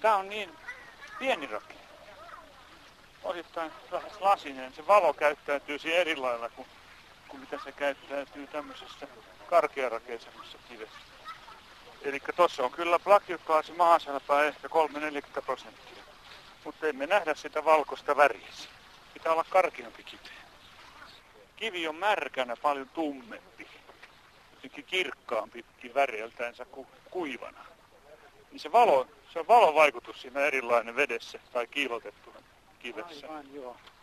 Tää on niin pieni rakenne. Osittain lähes lasinen. Se valo käyttäytyy siinä eri lailla kuin mitä se käyttäytyy tämmöisessä karkearakeisemmassa kivessä. Eli tossa on kyllä plagiokkaasi mahasalpaa ehkä 3-40%. Mutta emme nähdä sitä valkoista väriä. Pitää olla karkeampi kiveä. Kivi on märkänä paljon tummempi. Jotenkin kirkkaampi väreiltänsä kuin kuivana. Niin se on valovaikutus siinä erilainen vedessä tai kiilotettuna kivessä. Aivan, joo.